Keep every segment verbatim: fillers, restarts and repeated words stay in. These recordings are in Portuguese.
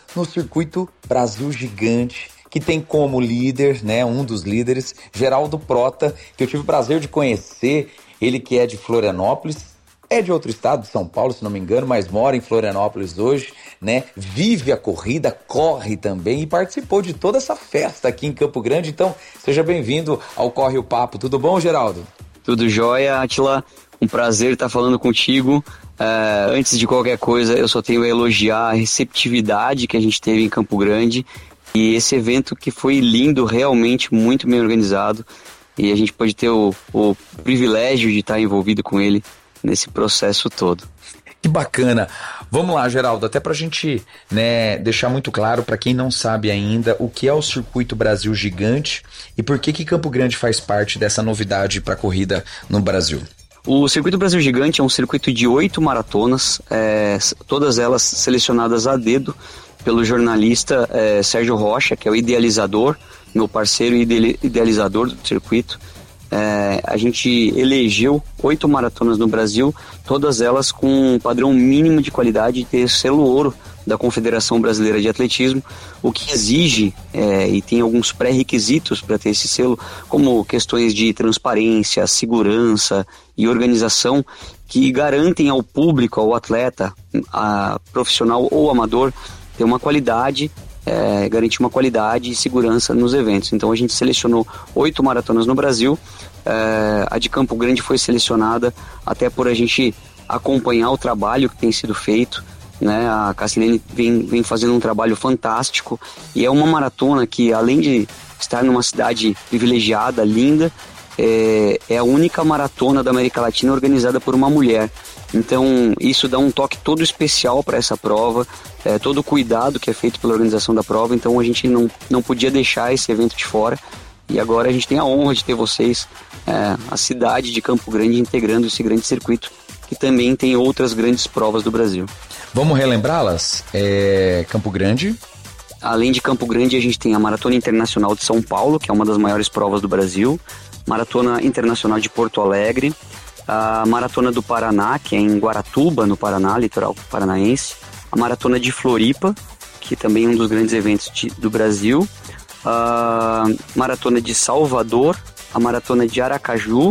no Circuito Brasil Gigante, que tem como líder, né, um dos líderes, Geraldo Prota, que eu tive o prazer de conhecer, ele que é de Florianópolis, é de outro estado, de São Paulo, se não me engano, mas mora em Florianópolis hoje, né? Vive a corrida, corre também e participou de toda essa festa aqui em Campo Grande. Então, seja bem-vindo ao Corre o Papo. Tudo bom, Geraldo? Tudo jóia, Átila. Um prazer estar falando contigo. Uh, antes de qualquer coisa, eu só tenho a elogiar a receptividade que a gente teve em Campo Grande e esse evento que foi lindo, realmente muito bem organizado, e a gente pode ter o, o privilégio de estar envolvido com ele nesse processo todo. Que bacana. Vamos lá, Geraldo, até pra gente, né, deixar muito claro para quem não sabe ainda o que é o Circuito Brasil Gigante e por que que Campo Grande faz parte dessa novidade para a corrida no Brasil. O Circuito Brasil Gigante é um circuito de oito maratonas, é, todas elas selecionadas a dedo pelo jornalista é, Sérgio Rocha, que é o idealizador, meu parceiro e idealizador do circuito. É, a gente elegeu oito maratonas no Brasil, todas elas com um padrão mínimo de qualidade, ter selo ouro da Confederação Brasileira de Atletismo, o que exige é, e tem alguns pré-requisitos para ter esse selo, como questões de transparência, segurança e organização, que garantem ao público, ao atleta, a profissional ou amador, ter uma qualidade, É, garantir uma qualidade e segurança nos eventos. Então a gente selecionou oito maratonas no Brasil. É, a de Campo Grande foi selecionada até por a gente acompanhar o trabalho que tem sido feito, né? A Cassilene vem, vem fazendo um trabalho fantástico e é uma maratona que, além de estar numa cidade privilegiada, linda, é, é a única maratona da América Latina organizada por uma mulher. Então isso dá um toque todo especial para essa prova, é, todo o cuidado que é feito pela organização da prova. Então a gente não, não podia deixar esse evento de fora, e agora a gente tem a honra de ter vocês, é, a cidade de Campo Grande, integrando esse grande circuito, que também tem outras grandes provas do Brasil. Vamos relembrá-las? É, Campo Grande... Além de Campo Grande, a gente tem a Maratona Internacional de São Paulo, que é uma das maiores provas do Brasil, Maratona Internacional de Porto Alegre, a Maratona do Paraná, que é em Guaratuba, no Paraná, litoral paranaense, a Maratona de Floripa, que também é um dos grandes eventos de, do Brasil, a Maratona de Salvador, a Maratona de Aracaju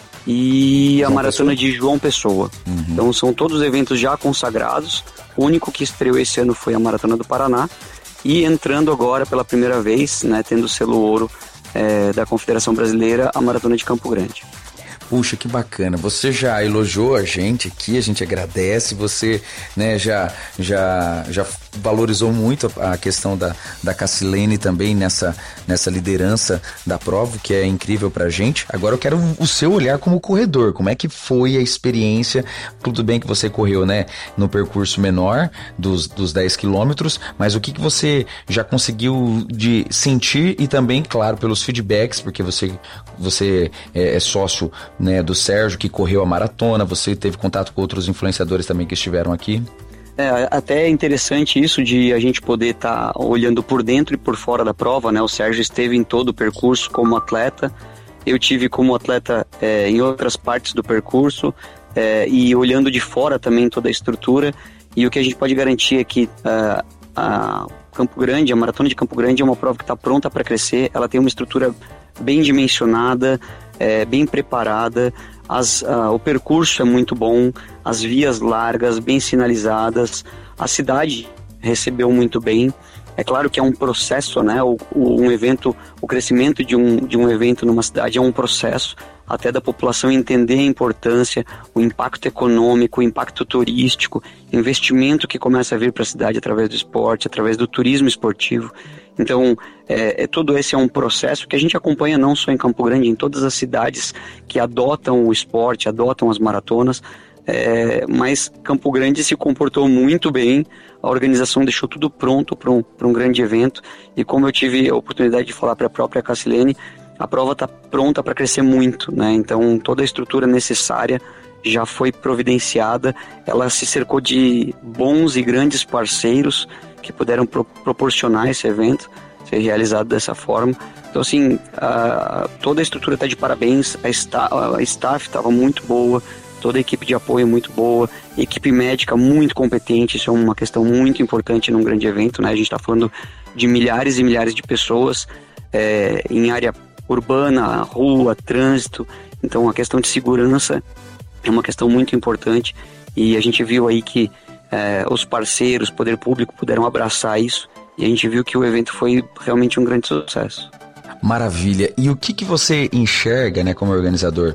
e a João Maratona Pessoa? de João Pessoa. Uhum. Então são todos eventos já consagrados. O único que estreou esse ano foi a Maratona do Paraná, e entrando agora pela primeira vez, né, tendo o selo ouro é, da Confederação Brasileira, a Maratona de Campo Grande. Puxa, que bacana. Você já elogiou a gente aqui, a gente agradece. Você, né, já, já, já valorizou muito a questão da, da Cassilene também nessa, nessa liderança da prova, que é incrível pra gente. Agora eu quero o seu olhar como corredor. Como é que foi a experiência? Tudo bem que você correu, né, no percurso menor dos, dos dez quilômetros, mas o que, que você já conseguiu de sentir e também, claro, pelos feedbacks, porque você, você é, é sócio, né, do Sérgio, que correu a maratona, você teve contato com outros influenciadores também que estiveram aqui? É, até é interessante isso de a gente poder estar tá olhando por dentro e por fora da prova, né? O Sérgio esteve em todo o percurso como atleta, eu tive como atleta é, em outras partes do percurso, é, e olhando de fora também toda a estrutura, e o que a gente pode garantir é que uh, a Campo Grande, a Maratona de Campo Grande é uma prova que está pronta para crescer, ela tem uma estrutura bem dimensionada, é, bem preparada, as, uh, o percurso é muito bom, as vias largas, bem sinalizadas, a cidade recebeu muito bem. É claro que é um processo, né? O, o, um evento, o crescimento de um, de um evento numa cidade é um processo, até da população entender a importância, o impacto econômico, o impacto turístico, investimento que começa a vir para a cidade através do esporte, através do turismo esportivo. Então, é, é, todo esse é um processo que a gente acompanha não só em Campo Grande, em todas as cidades que adotam o esporte, adotam as maratonas, é, mas Campo Grande se comportou muito bem, a organização deixou tudo pronto para um, para um grande evento, e como eu tive a oportunidade de falar para a própria Cassilene, a prova está pronta para crescer muito, né? Então toda a estrutura necessária já foi providenciada, ela se cercou de bons e grandes parceiros que puderam pro- proporcionar esse evento ser realizado dessa forma. Então assim, a, toda a estrutura está de parabéns, a, sta- a staff estava muito boa, toda a equipe de apoio muito boa, equipe médica muito competente, isso é uma questão muito importante num grande evento, né? A gente está falando de milhares e milhares de pessoas é, em área urbana, rua, trânsito, então a questão de segurança é uma questão muito importante e a gente viu aí que é, os parceiros, o poder público puderam abraçar isso e a gente viu que o evento foi realmente um grande sucesso. Maravilha. E o que, que você enxerga, né, como organizador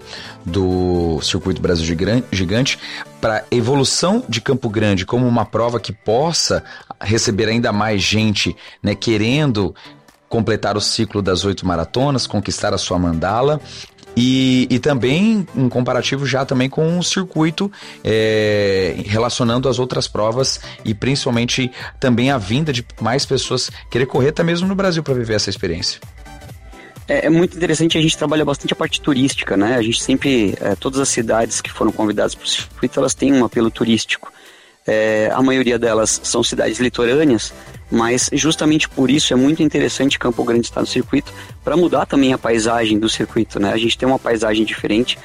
do Circuito Brasil Gigante, para a evolução de Campo Grande como uma prova que possa receber ainda mais gente, né, querendo completar o ciclo das oito maratonas, conquistar a sua mandala? E, e também um comparativo já também com o circuito é, relacionando as outras provas e principalmente também a vinda de mais pessoas querer correr até mesmo no Brasil para viver essa experiência. É, é muito interessante, a gente trabalha bastante a parte turística, né? A gente sempre, é, todas as cidades que foram convidadas para o circuito, elas têm um apelo turístico. É, a maioria delas são cidades litorâneas, mas justamente por isso é muito interessante Campo Grande estar no circuito, para mudar também a paisagem do circuito, né? A gente tem uma paisagem diferente,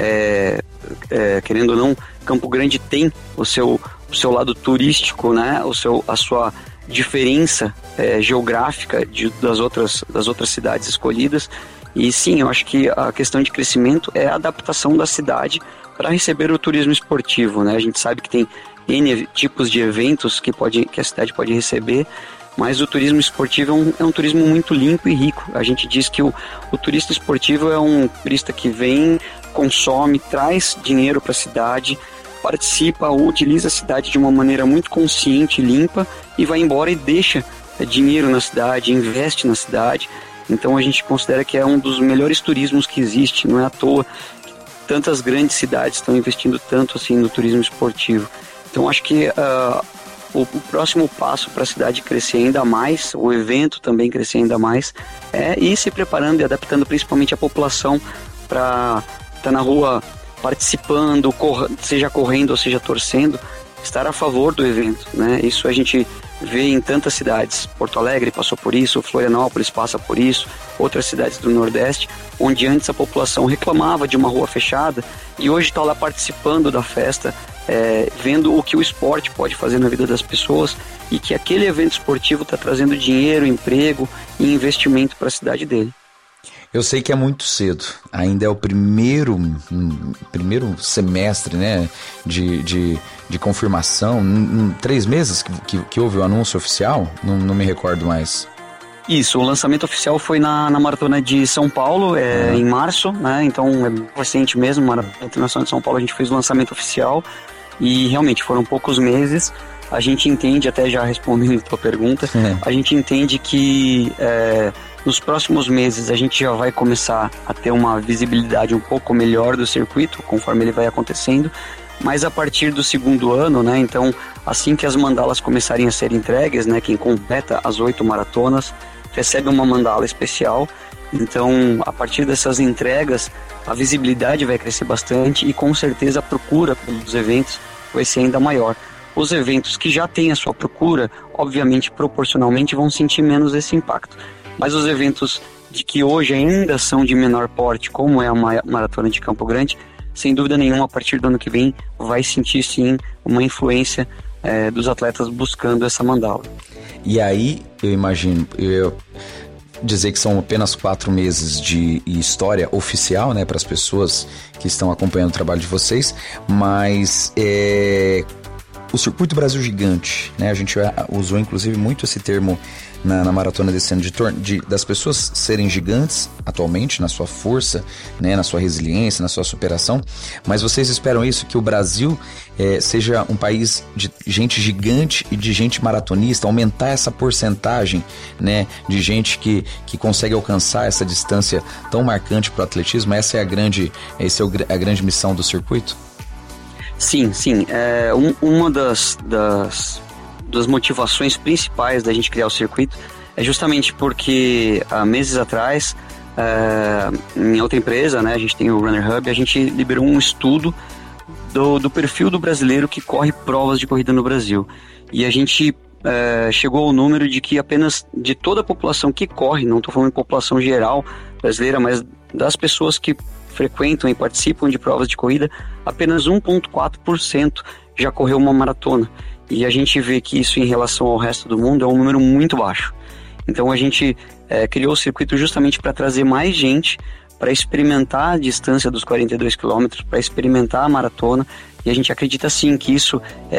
é, é, querendo ou não, Campo Grande tem o seu, o seu lado turístico, né? O seu, a sua diferença é, geográfica de, das, outras, das outras cidades escolhidas. E sim, eu acho que a questão de crescimento é a adaptação da cidade para receber o turismo esportivo, né? A gente sabe que tem N tipos de eventos que, pode, que a cidade pode receber, mas o turismo esportivo é um, é um turismo muito limpo e rico. A gente diz que o, o turista esportivo é um turista que vem, consome, traz dinheiro para a cidade, participa ou utiliza a cidade de uma maneira muito consciente e limpa e vai embora e deixa é, dinheiro na cidade, investe na cidade. Então a gente considera que é um dos melhores turismos que existe, não é à toa que tantas grandes cidades estão investindo tanto assim no turismo esportivo. Então acho que uh, o, o próximo passo para a cidade crescer ainda mais, o evento também crescer ainda mais, é ir se preparando e adaptando principalmente a população para estar tá na rua participando, cor, seja correndo ou seja torcendo, estar a favor do evento, né? Isso a gente vê em tantas cidades. Porto Alegre passou por isso, Florianópolis passa por isso, outras cidades do Nordeste, onde antes a população reclamava de uma rua fechada e hoje está lá participando da festa, é, vendo o que o esporte pode fazer na vida das pessoas e que aquele evento esportivo está trazendo dinheiro, emprego e investimento para a cidade dele. Eu sei que é muito cedo, ainda é o primeiro, um, primeiro semestre, né, de, de, de confirmação, em, em três meses que, que, que houve o anúncio oficial, não, não me recordo mais. Isso, o lançamento oficial foi na, na Maratona de São Paulo, é, uhum. em março, né, então é recente mesmo, Maratona Internacional de São Paulo a gente fez o lançamento oficial e realmente foram poucos meses. A gente entende, até já respondendo a tua pergunta, uhum. a gente entende que é, nos próximos meses a gente já vai começar a ter uma visibilidade um pouco melhor do circuito, conforme ele vai acontecendo, mas a partir do segundo ano, né, então assim que as mandalas começarem a ser entregues, né, quem completa as oito maratonas recebe uma mandala especial, então a partir dessas entregas a visibilidade vai crescer bastante e com certeza a procura pelos eventos vai ser ainda maior. Os eventos que já têm a sua procura, obviamente, proporcionalmente, vão sentir menos esse impacto. Mas os eventos de que hoje ainda são de menor porte, como é a Maratona de Campo Grande, sem dúvida nenhuma, a partir do ano que vem, vai sentir sim uma influência é, dos atletas buscando essa mandala. E aí, eu imagino, eu dizer que são apenas quatro meses de história oficial, né, para as pessoas que estão acompanhando o trabalho de vocês, mas é... o Circuito Brasil Gigante, né? A gente usou inclusive muito esse termo na, na maratona desse ano, de, de, das pessoas serem gigantes atualmente na sua força, né? Na sua resiliência, na sua superação, mas vocês esperam isso, que o Brasil é, seja um país de gente gigante e de gente maratonista, aumentar essa porcentagem, né? De gente que, que consegue alcançar essa distância tão marcante para o atletismo. Essa é a grande, essa é a grande missão do circuito? Sim, sim. É, um, uma das, das, das motivações principais da gente criar o circuito é justamente porque há meses atrás, é, em outra empresa, né, a gente tem o Runner Hub, a gente liberou um estudo do, do perfil do brasileiro que corre provas de corrida no Brasil. E a gente é, chegou ao número de que apenas de toda a população que corre, não estou falando de população geral brasileira, mas das pessoas que frequentam e participam de provas de corrida, apenas um vírgula quatro por cento já correu uma maratona. E a gente vê que isso, em relação ao resto do mundo, é um número muito baixo. Então a gente é, criou o circuito justamente para trazer mais gente para experimentar a distância dos quarenta e dois quilômetros, para experimentar a maratona, e a gente acredita sim que isso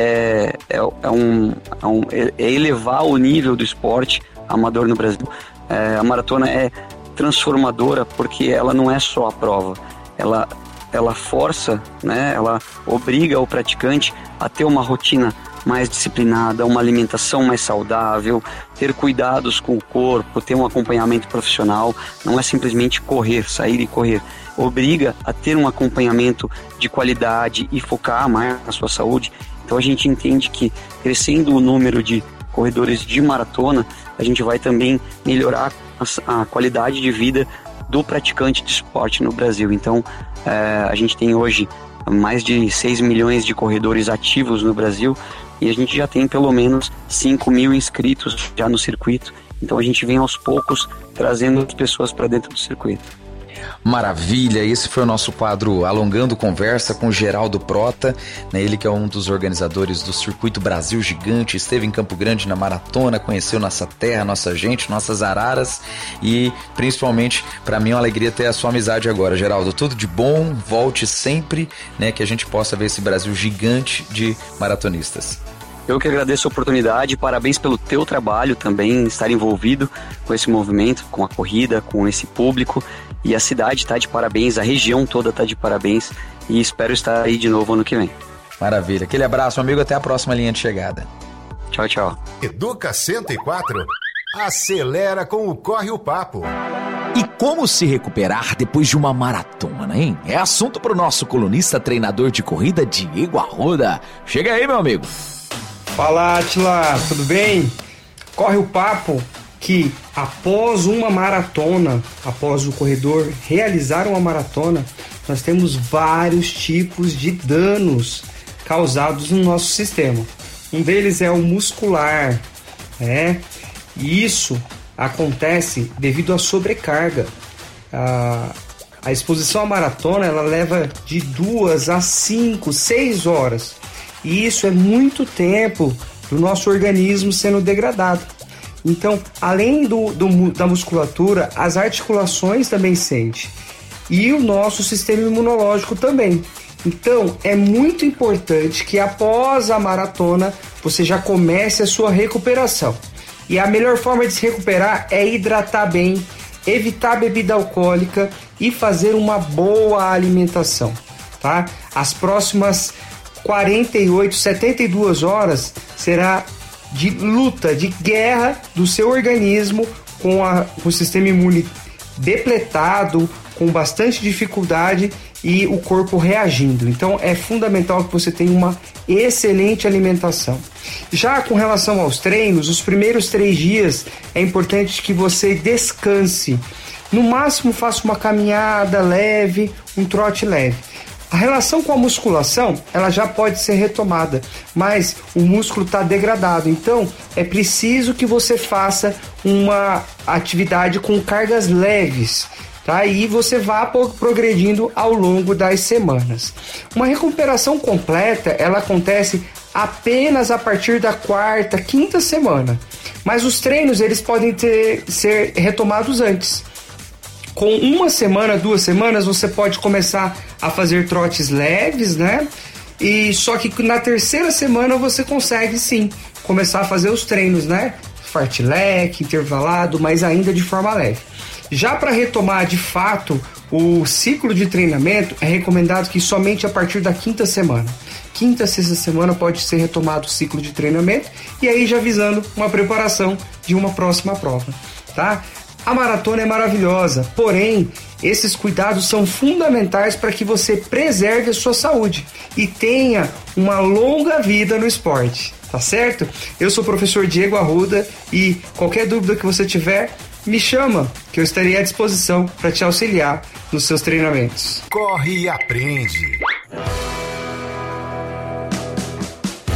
é, é, é, um, é, um, é elevar o nível do esporte amador no Brasil. É, a maratona é transformadora porque ela não é só a prova, ela, ela força, né, ela obriga o praticante a ter uma rotina mais disciplinada, uma alimentação mais saudável, ter cuidados com o corpo, ter um acompanhamento profissional. Não é simplesmente correr, sair e correr. Obriga a ter um acompanhamento de qualidade e focar mais na sua saúde. Então a gente entende que, crescendo o número de corredores de maratona, a gente vai também melhorar a, a qualidade de vida do praticante de esporte no Brasil. Então é, a gente tem hoje mais de seis milhões de corredores ativos no Brasil, e a gente já tem pelo menos cinco mil inscritos já no circuito. Então a gente vem aos poucos trazendo as pessoas para dentro do circuito. Maravilha, esse foi o nosso quadro Alongando Conversa com Geraldo Prota, né? Ele que é um dos organizadores do Circuito Brasil Gigante, esteve em Campo Grande na maratona, conheceu nossa terra, nossa gente, nossas araras, e principalmente para mim é uma alegria ter a sua amizade agora, Geraldo. Tudo de bom, volte sempre, né? Que a gente possa ver esse Brasil gigante de maratonistas. Eu que agradeço a oportunidade, parabéns pelo teu trabalho também, estar envolvido com esse movimento, com a corrida, com esse público. E a cidade está de parabéns, a região toda está de parabéns, e espero estar aí de novo ano que vem. Maravilha, aquele abraço, amigo, até a próxima linha de chegada. Tchau, tchau. Educa cento e quatro, acelera com o Corre o Papo. E como se recuperar depois de uma maratona, hein? É assunto para o nosso colunista treinador de corrida, Diego Arruda. Chega aí, meu amigo. Fala, Atila, tudo bem? Corre o papo que após uma maratona, após o corredor realizar uma maratona, nós temos vários tipos de danos causados no nosso sistema. Um deles é o muscular, né? E isso acontece devido à sobrecarga. A, a exposição à maratona, ela leva de duas a cinco, seis horas. E isso é muito tempo do nosso organismo sendo degradado. Então, além do, do, da musculatura, as articulações também sentem. E o nosso sistema imunológico também. Então, é muito importante que após a maratona, você já comece a sua recuperação. E a melhor forma de se recuperar é hidratar bem, evitar bebida alcoólica e fazer uma boa alimentação, tá? As próximas quarenta e oito, setenta e duas horas será de luta, de guerra do seu organismo com, a, com o sistema imune depletado, com bastante dificuldade e o corpo reagindo. Então é fundamental que você tenha uma excelente alimentação. Já com relação aos treinos, os primeiros três dias é importante que você descanse. No máximo faça uma caminhada leve, um trote leve. A relação com a musculação, ela já pode ser retomada, mas o músculo está degradado, então é preciso que você faça uma atividade com cargas leves, tá? E você vá progredindo ao longo das semanas. Uma recuperação completa, ela acontece apenas a partir da quarta, quinta semana, mas os treinos eles podem ter, ser retomados antes. Com uma semana, duas semanas, você pode começar a fazer trotes leves, né? E só que na terceira semana você consegue sim começar a fazer os treinos, né? Fartlek, intervalado, mas ainda de forma leve. Já para retomar de fato o ciclo de treinamento, é recomendado que somente a partir da quinta semana. Quinta, sexta semana pode ser retomado o ciclo de treinamento e aí já visando uma preparação de uma próxima prova, tá? A maratona é maravilhosa, porém, esses cuidados são fundamentais para que você preserve a sua saúde e tenha uma longa vida no esporte, tá certo? Eu sou o professor Diego Arruda e qualquer dúvida que você tiver, me chama, que eu estarei à disposição para te auxiliar nos seus treinamentos. Corre e aprende.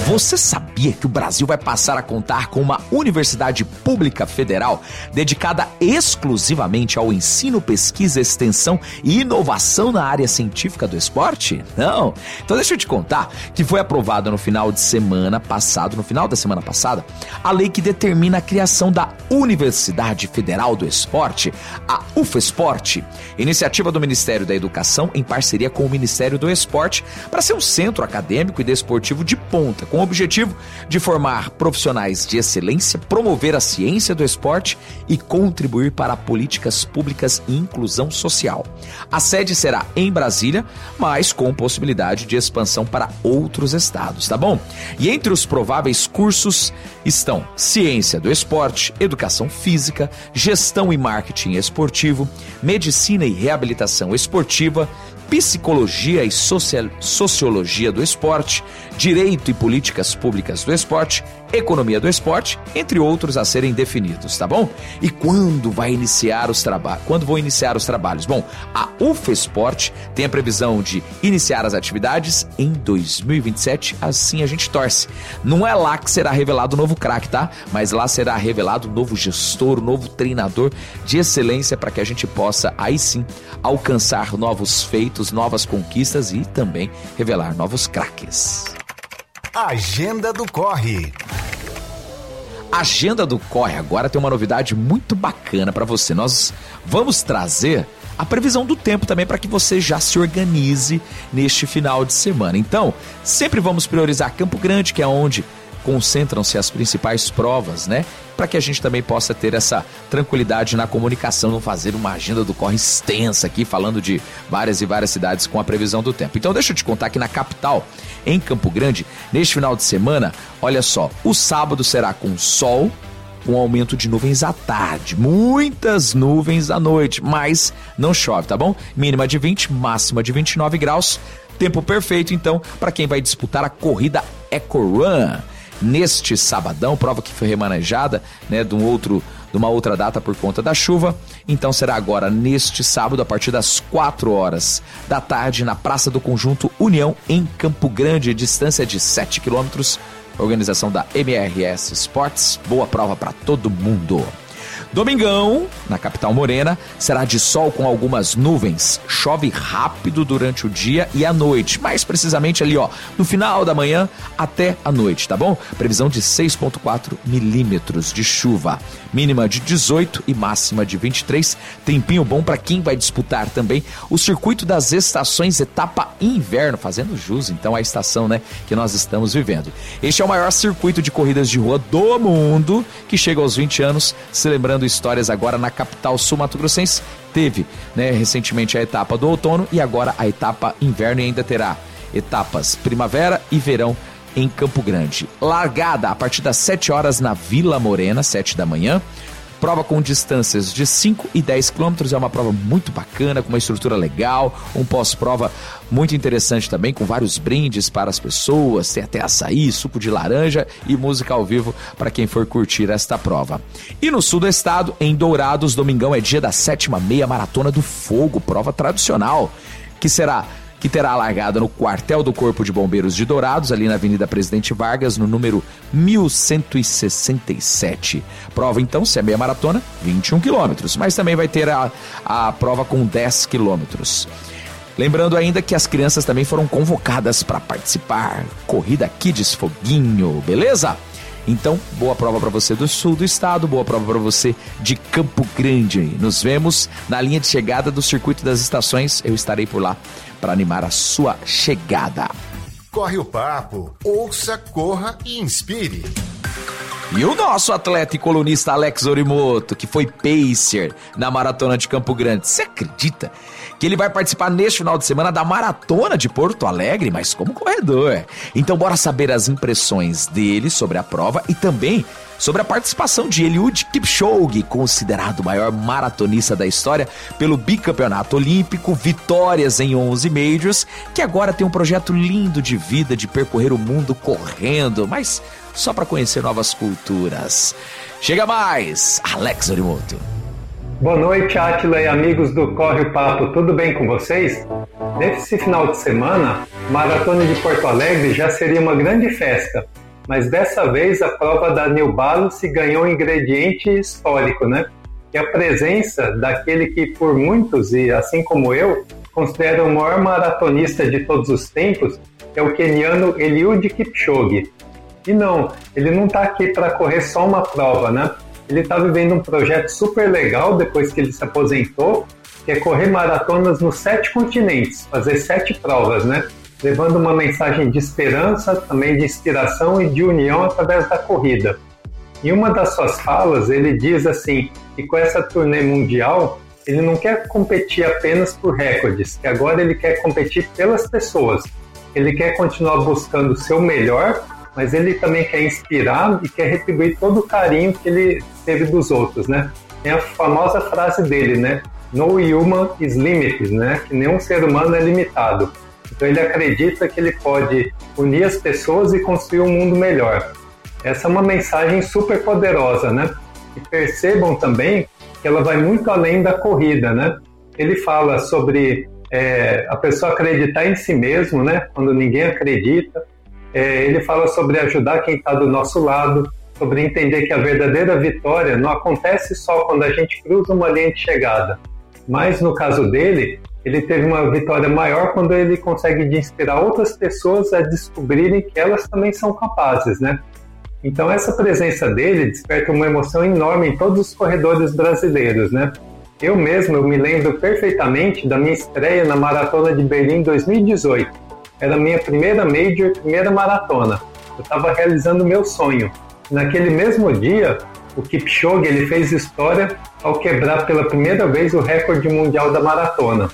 Você sabia que o Brasil vai passar a contar com uma universidade pública federal dedicada exclusivamente ao ensino, pesquisa, extensão e inovação na área científica do esporte? Não. Então deixa eu te contar que foi aprovada no final de semana passado, no final da semana passada, a lei que determina a criação da Universidade Federal do Esporte, a UFESPORT, iniciativa do Ministério da Educação em parceria com o Ministério do Esporte, para ser um centro acadêmico e desportivo de ponta, com o objetivo de formar profissionais de excelência, promover a ciência do esporte e contribuir para políticas públicas e inclusão social. A sede será em Brasília, mas com possibilidade de expansão para outros estados, tá bom? E entre os prováveis cursos estão Ciência do Esporte, Educação Física, Gestão e Marketing Esportivo, Medicina e Reabilitação Esportiva, Psicologia e Social... Sociologia do Esporte, Direito e Políticas Públicas do Esporte, Economia do Esporte, entre outros a serem definidos, tá bom? E quando vai iniciar os trabalhos? Quando vão iniciar os trabalhos? Bom, a UFESPORT tem a previsão de iniciar as atividades em dois mil e vinte e sete, assim a gente torce. Não é lá que será revelado o novo craque, tá? Mas lá será revelado o novo gestor, o novo treinador de excelência para que a gente possa, aí sim, alcançar novos feitos, novas conquistas e também revelar novos craques. Agenda do Corre. Agenda do Corre agora tem uma novidade muito bacana para você. Nós vamos trazer a previsão do tempo também para que você já se organize neste final de semana. Então, sempre vamos priorizar Campo Grande, que é onde concentram-se as principais provas, né? Para que a gente também possa ter essa tranquilidade na comunicação, não fazer uma agenda do Corre extensa aqui, falando de várias e várias cidades com a previsão do tempo. Então deixa eu te contar que na capital, em Campo Grande, neste final de semana, olha só, o sábado será com sol, com aumento de nuvens à tarde, muitas nuvens à noite, mas não chove, tá bom? Mínima de vinte, máxima de vinte e nove graus, tempo perfeito então para quem vai disputar a corrida Eco Run. Neste sabadão, prova que foi remanejada, né, de um outro, de uma outra data por conta da chuva. Então será agora neste sábado, a partir das quatro horas da tarde, na Praça do Conjunto União, em Campo Grande, distância de sete quilômetros. Organização da M R S Sports. Boa prova para todo mundo. Domingão, na capital morena, será de sol com algumas nuvens. Chove rápido durante o dia e a noite, mais precisamente ali, ó, no final da manhã até a noite, tá bom? Previsão de seis vírgula quatro milímetros de chuva. Mínima de dezoito e máxima de vinte e três. Tempinho bom para quem vai disputar também o circuito das estações etapa inverno, fazendo jus então à estação, né, que nós estamos vivendo. Este é o maior circuito de corridas de rua do mundo, que chega aos vinte anos, celebrando histórias agora na capital sul-mato-grossense. Teve, né, recentemente a etapa do outono e agora a etapa inverno, e ainda terá etapas primavera e verão em Campo Grande. Largada a partir das sete horas na Vila Morena, sete da manhã. Prova com distâncias de cinco e dez quilômetros, é uma prova muito bacana, com uma estrutura legal, um pós-prova muito interessante também, com vários brindes para as pessoas, tem até açaí, suco de laranja e música ao vivo para quem for curtir esta prova. E no sul do estado, em Dourados, domingão é dia da sétima meia Maratona do Fogo, prova tradicional, que será... que terá a largada no quartel do Corpo de Bombeiros de Dourados, ali na Avenida Presidente Vargas, no número mil cento e sessenta e sete. Prova, então, se é meia maratona, vinte e um quilômetros, mas também vai ter a, a prova com dez quilômetros. Lembrando ainda que as crianças também foram convocadas para participar. Corrida Kids Foguinho, beleza? Então, boa prova para você do sul do estado, boa prova para você de Campo Grande. Nos vemos na linha de chegada do Circuito das Estações. Eu estarei por lá para animar a sua chegada. Corre o papo, ouça, corra e inspire. E o nosso atleta e colunista Alex Orimoto, que foi pacer na Maratona de Campo Grande, você acredita que ele vai participar neste final de semana da Maratona de Porto Alegre, mas como corredor? Então bora saber as impressões dele sobre a prova e também sobre a participação de Eliud Kipchoge, considerado o maior maratonista da história pelo bicampeonato olímpico, vitórias em onze majors, que agora tem um projeto lindo de vida de percorrer o mundo correndo, mas só para conhecer novas culturas. Chega mais, Alex Orimoto. Boa noite, Átila e amigos do Corre o Papo, tudo bem com vocês? Nesse final de semana, a Maratona de Porto Alegre já seria uma grande festa, mas dessa vez a prova da New Balance ganhou um ingrediente histórico, né? Que é a presença daquele que por muitos, e assim como eu, considera o maior maratonista de todos os tempos, que é o queniano Eliud Kipchoge. E não, ele não está aqui para correr só uma prova, né? Ele está vivendo um projeto super legal depois que ele se aposentou, que é correr maratonas nos sete continentes, fazer sete provas, né? Levando uma mensagem de esperança, também de inspiração e de união através da corrida. Em uma das suas falas, ele diz assim, que com essa turnê mundial, ele não quer competir apenas por recordes, que agora ele quer competir pelas pessoas. Ele quer continuar buscando o seu melhor, mas ele também quer inspirar e quer retribuir todo o carinho que ele teve dos outros, né? Tem a famosa frase dele, né? No human is limited, né? Que nenhum ser humano é limitado. Então ele acredita que ele pode unir as pessoas e construir um mundo melhor. Essa é uma mensagem super poderosa, né? E percebam também que ela vai muito além da corrida, né? Ele fala sobre é, a pessoa acreditar em si mesmo, né? Quando ninguém acredita. É, ele fala sobre ajudar quem está do nosso lado, sobre entender que a verdadeira vitória não acontece só quando a gente cruza uma linha de chegada. Mas no caso dele, ele teve uma vitória maior quando ele consegue inspirar outras pessoas a descobrirem que elas também são capazes, né? Então essa presença dele desperta uma emoção enorme em todos os corredores brasileiros, né? Eu mesmo, eu me lembro perfeitamente da minha estreia na Maratona de Berlim em dois mil e dezoito. Era a minha primeira major, primeira maratona. Eu estava realizando o meu sonho. Naquele mesmo dia, o Kipchoge ele fez história ao quebrar pela primeira vez o recorde mundial da maratona.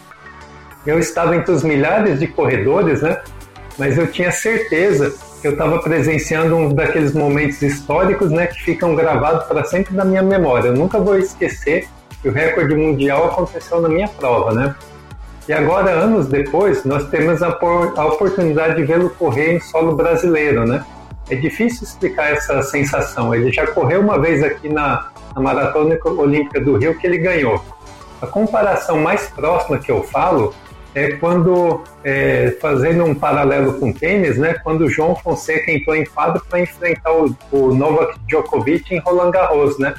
Eu estava entre os milhares de corredores, né? Mas eu tinha certeza que eu estava presenciando um daqueles momentos históricos, né, que ficam gravados para sempre na minha memória. Eu nunca vou esquecer que o recorde mundial aconteceu na minha prova, né? E agora, anos depois, nós temos a, por, a oportunidade de vê-lo correr em solo brasileiro, né? É difícil explicar essa sensação. Ele já correu uma vez aqui na, na Maratona Olímpica do Rio que ele ganhou. A comparação mais próxima que eu falo é quando, é, fazendo um paralelo com tênis, né, quando o João Fonseca entrou em quadro para enfrentar o, o Novak Djokovic em Roland Garros, né?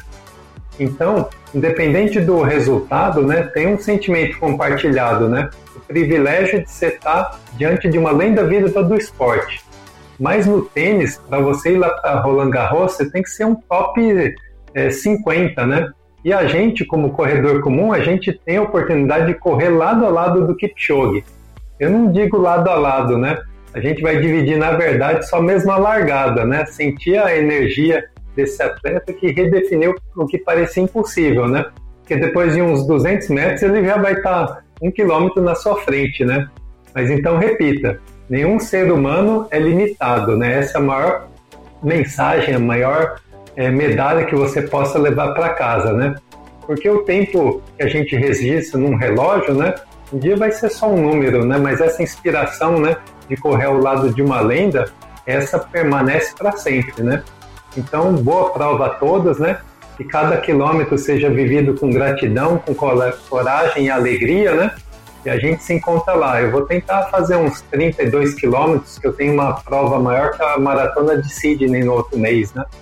Então, independente do resultado, né, tem um sentimento compartilhado, né? O privilégio de você estar diante de uma lenda viva do esporte. Mas no tênis, para você ir lá para Roland Garros, você tem que ser um top é, cinquenta, né? E a gente, como corredor comum, a gente tem a oportunidade de correr lado a lado do Kipchoge. Eu não digo lado a lado, né? A gente vai dividir, na verdade, só mesmo a largada, né? Sentir a energia desse atleta que redefiniu o que parecia impossível, né? Porque depois de uns duzentos metros ele já vai estar um quilômetro na sua frente, né? Mas então, repita, nenhum ser humano é limitado, né? Essa é a maior mensagem, a maior é, medalha que você possa levar para casa, né? Porque o tempo que a gente registra num relógio, né? Um dia vai ser só um número, né? Mas essa inspiração, né? De correr ao lado de uma lenda, essa permanece para sempre, né? Então, boa prova a todas, né? Que cada quilômetro seja vivido com gratidão, com coragem e alegria, né? E a gente se encontra lá. Eu vou tentar fazer uns trinta e dois quilômetros, que eu tenho uma prova maior que a Maratona de Sydney no outro mês, né?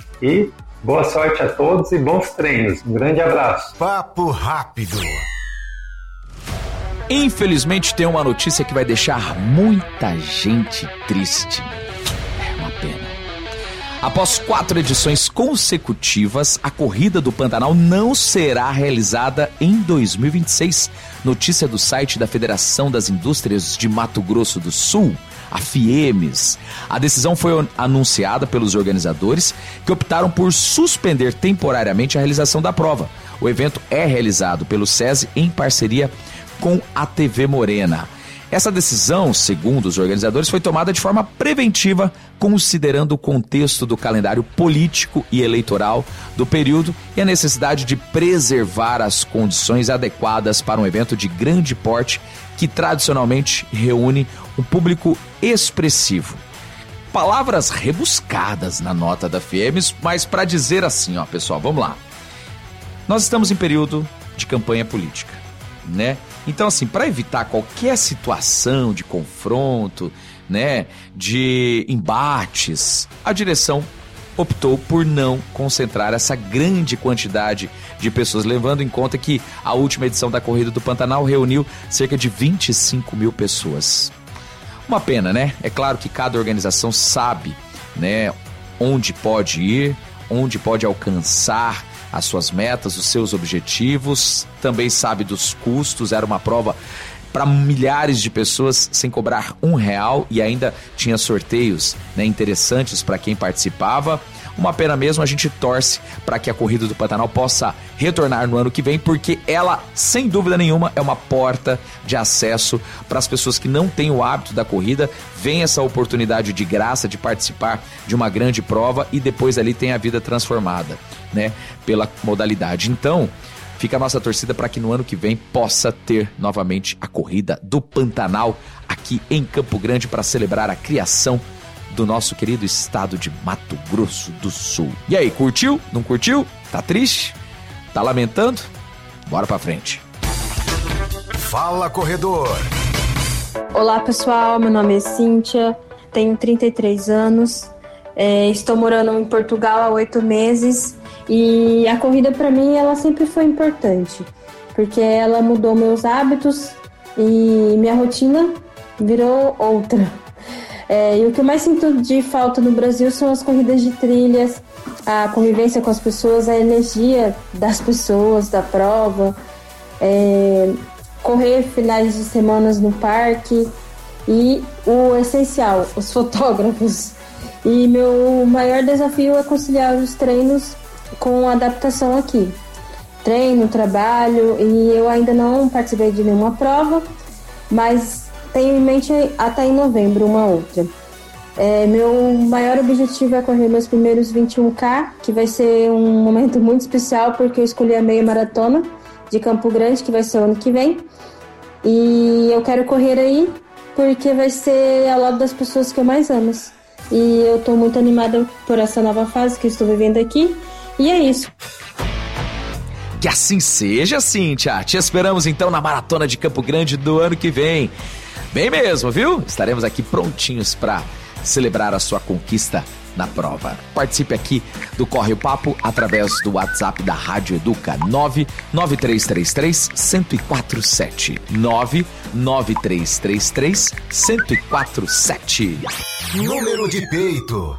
E boa sorte a todos e bons treinos. Um grande abraço. Papo rápido. Infelizmente tem uma notícia que vai deixar muita gente triste. É uma pena. Após quatro edições consecutivas, a Corrida do Pantanal não será realizada em dois mil e vinte e seis. Notícia do site da Federação das Indústrias de Mato Grosso do Sul, a FIEMES. A decisão foi anunciada pelos organizadores, que optaram por suspender temporariamente a realização da prova. O evento é realizado pelo SESI em parceria com a T V Morena. Essa decisão, segundo os organizadores, foi tomada de forma preventiva, considerando o contexto do calendário político e eleitoral do período e a necessidade de preservar as condições adequadas para um evento de grande porte que tradicionalmente reúne um público expressivo. Palavras rebuscadas na nota da FIEMES, mas para dizer assim, ó, pessoal, vamos lá. Nós estamos em período de campanha política, né? Então, assim, para evitar qualquer situação de confronto, né, de embates, a direção optou por não concentrar essa grande quantidade de pessoas, levando em conta que a última edição da Corrida do Pantanal reuniu cerca de vinte e cinco mil pessoas. Uma pena, né? É claro que cada organização sabe, né, onde pode ir, onde pode alcançar as suas metas, os seus objetivos, também sabe dos custos. Era uma prova para milhares de pessoas sem cobrar um real e ainda tinha sorteios, né, interessantes para quem participava. Uma pena mesmo, a gente torce para que a Corrida do Pantanal possa retornar no ano que vem, porque ela, sem dúvida nenhuma, é uma porta de acesso para as pessoas que não têm o hábito da corrida, vem essa oportunidade de graça de participar de uma grande prova e depois ali tem a vida transformada, né, pela modalidade. Então, fica a nossa torcida para que no ano que vem possa ter novamente a Corrida do Pantanal aqui em Campo Grande para celebrar a criação do nosso querido estado de Mato Grosso do Sul. E aí, curtiu? Não curtiu? Tá triste? Tá lamentando? Bora pra frente. Fala, corredor! Olá, pessoal. Meu nome é Cíntia, tenho trinta e três anos, é, estou morando em Portugal há oito meses e a corrida para mim ela sempre foi importante, porque ela mudou meus hábitos e minha rotina virou outra. É, e o que eu mais sinto de falta no Brasil são as corridas de trilhas, a convivência com as pessoas, a energia das pessoas, da prova, é, correr finais de semanas no parque e o essencial, os fotógrafos. E meu maior desafio é conciliar os treinos com a adaptação aqui. Treino, trabalho, e eu ainda não participei de nenhuma prova, mas tenho em mente até em novembro uma outra. É, meu maior objetivo é correr meus primeiros vinte e um K, que vai ser um momento muito especial porque eu escolhi a meia maratona de Campo Grande, que vai ser o ano que vem. E eu quero correr aí porque vai ser ao lado das pessoas que eu mais amo. E eu tô muito animada por essa nova fase que eu estou vivendo aqui. E é isso. Que assim seja, Cíntia. Te esperamos então na Maratona de Campo Grande do ano que vem. Bem mesmo, viu? Estaremos aqui prontinhos para celebrar a sua conquista na prova. Participe aqui do Corre o Papo através do WhatsApp da Rádio Educa nove nove três três três, um zero quatro sete nove nove três três três, um zero quatro sete. Número de peito.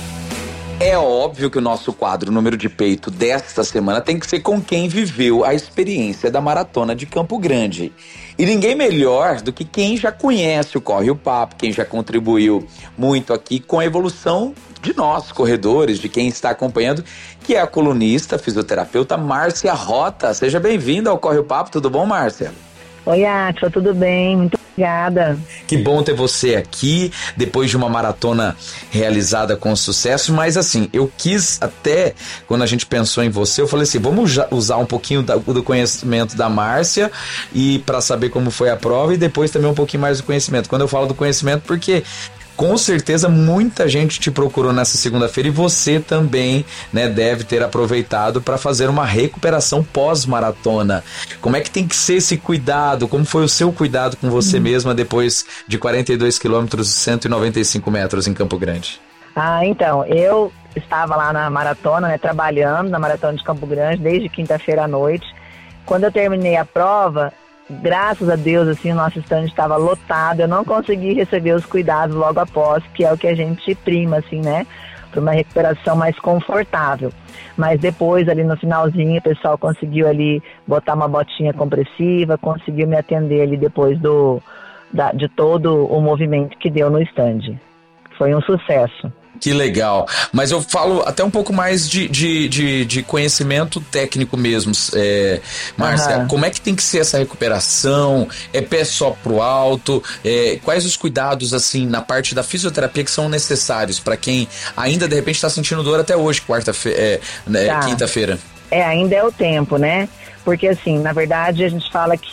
É óbvio que o nosso quadro Número de Peito desta semana tem que ser com quem viveu a experiência da Maratona de Campo Grande. E ninguém melhor do que quem já conhece o Corre o Papo, quem já contribuiu muito aqui com a evolução de nós, corredores, de quem está acompanhando, que é a colunista, fisioterapeuta Márcia Rota. Seja bem-vinda ao Corre o Papo, tudo bom, Márcia? Oi, Átila, tudo bem? Muito obrigada. Que bom ter você aqui, depois de uma maratona realizada com sucesso, mas assim, eu quis até, quando a gente pensou em você, eu falei assim, vamos usar um pouquinho do conhecimento da Márcia e para saber como foi a prova e depois também um pouquinho mais do conhecimento. Quando eu falo do conhecimento, porque com certeza muita gente te procurou nessa segunda-feira e você também, né, deve ter aproveitado para fazer uma recuperação pós-maratona. Como é que tem que ser esse cuidado? Como foi o seu cuidado com você hum. mesma depois de quarenta e dois quilômetros, cento e noventa e cinco metros em Campo Grande? Ah, então, eu estava lá na maratona, né, trabalhando na Maratona de Campo Grande desde quinta-feira à noite. Quando eu terminei a prova, graças a Deus, assim, o nosso stand estava lotado, eu não consegui receber os cuidados logo após, que é o que a gente prima, assim, né, para uma recuperação mais confortável. Mas depois, ali no finalzinho, o pessoal conseguiu ali botar uma botinha compressiva, conseguiu me atender ali depois do, da, de todo o movimento que deu no stand. Foi um sucesso. Que legal, mas eu falo até um pouco mais de, de, de, de conhecimento técnico mesmo, é, Márcia, uhum. Como é que tem que ser essa recuperação, é pé só pro alto, é, quais os cuidados assim na parte da fisioterapia que são necessários para quem ainda de repente está sentindo dor até hoje, quarta-feira, é, né, tá. quinta-feira? É, ainda é o tempo, né? Porque assim, na verdade a gente fala que é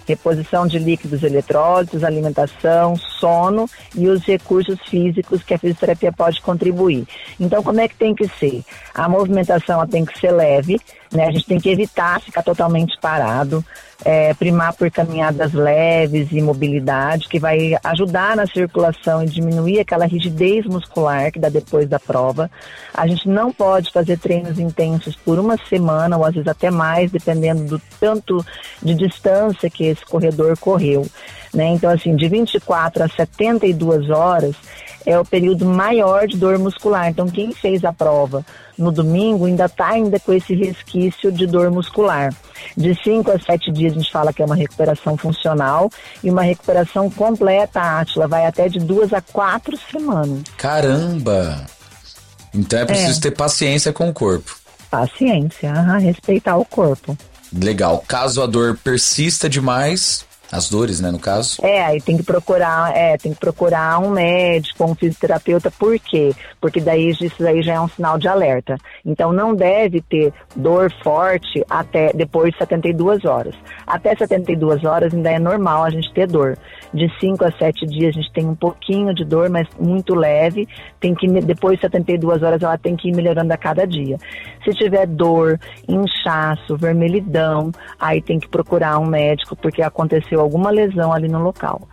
reposição de líquidos eletrólitos, alimentação, sono e os recursos físicos que a fisioterapia pode contribuir. Então, como é que tem que ser? A movimentação ela tem que ser leve, né? A gente tem que evitar ficar totalmente parado, é, primar por caminhadas leves e mobilidade, que vai ajudar na circulação e diminuir aquela rigidez muscular que dá depois da prova. A gente não pode fazer treinos intensos por uma semana, ou às vezes até mais, dependendo do tanto de distância que esse corredor correu, né? Então, assim, de vinte e quatro a setenta e duas horas é o período maior de dor muscular. Então, quem fez a prova no domingo ainda está ainda com esse resquício de dor muscular. De cinco a sete dias a gente fala que é uma recuperação funcional, e uma recuperação completa, Átila, vai até de duas a quatro semanas. Caramba! Então é preciso é. ter paciência com o corpo. Paciência, aham, respeitar o corpo. Legal. Caso a dor persista demais, as dores, né, no caso? É, aí tem que procurar, é, tem que procurar um médico, um fisioterapeuta. Por quê? Porque daí isso aí já é um sinal de alerta. Então não deve ter dor forte até depois de setenta e duas horas. Até setenta e duas horas ainda é normal a gente ter dor. De cinco a sete dias a gente tem um pouquinho de dor, mas muito leve. Tem que, depois de setenta e duas horas ela tem que ir melhorando a cada dia. Se tiver dor, inchaço, vermelhidão, aí tem que procurar um médico, porque aconteceu alguma lesão ali no local.